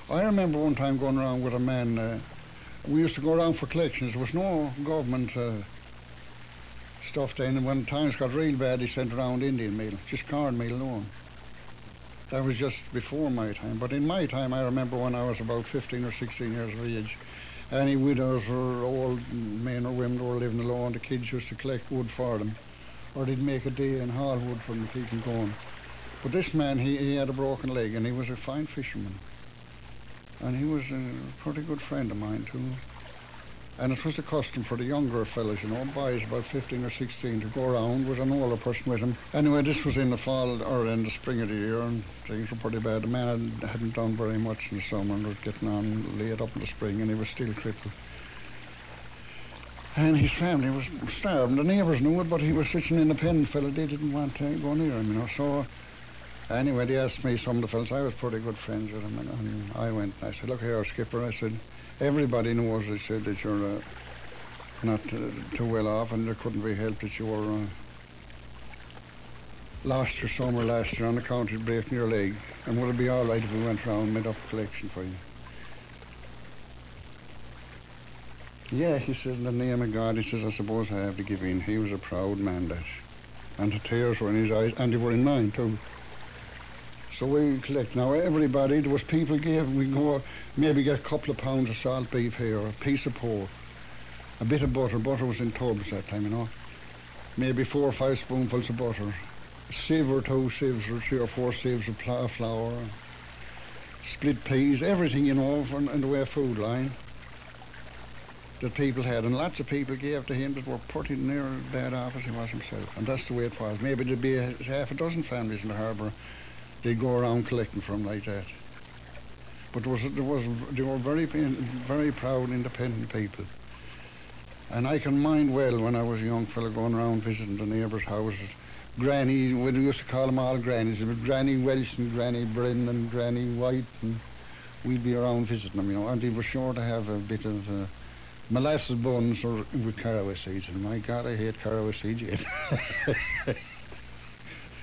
I remember one time going around with a man. We used to go around for collections. There was no government stuff then, and when times got real bad, he sent around Indian meal, just cornmeal alone. That was just before my time. But in my time, I remember when I was about 15 or 16 years of age, any widows or old men or women who were living alone, the kids used to collect wood for them, or they'd make a day and haul wood from the keep going. But this man, he had a broken leg, and he was a fine fisherman. And he was a pretty good friend of mine, too. And it was the custom for the younger fellas, boys about 15 or 16, to go around with an older person with him. Anyway, this was in the fall or in the spring of the year, and things were pretty bad. The man hadn't done very much in the summer and was getting on late up in the spring, and he was still crippled. And his family was starving. The neighbours knew it, but he was such an independent fellow, they didn't want to go near him, So anyway, they asked me, some of the fellas, I was pretty good friends with him, and I went and I said, look here, Skipper, I said, everybody knows, I said, that you're not too well off and there couldn't be helped, that you were lost your summer last year on account of breaking your leg, and would it be all right if we went round and made up a collection for you? Yeah, he said, in the name of God, he says, I suppose I have to give in. He was a proud man, that. And the tears were in his eyes, and they were in mine, too. So we collect. Now everybody, there was people gave, we go maybe get a couple of pounds of salt beef here, a piece of pork, a bit of butter. Butter was in tubs that time, Maybe 4 or 5 spoonfuls of butter, a sieve or 2 sieves or 3 or 4 sieves of flour, split peas, everything, in the way of food line that people had. And lots of people gave to him that were pretty near as bad off as he was himself. And that's the way it was. Maybe there'd be half a dozen families in the harbour. They'd go around collecting from like that. But they were very proud, independent people. And I can mind well when I was a young fellow going around visiting the neighbours' houses. Granny, we used to call them all grannies. It was Granny Welsh and Granny Brennan and Granny White, and we'd be around visiting them, And they were sure to have a bit of molasses buns or with caraway seeds. And my God, I hate caraway seeds yet.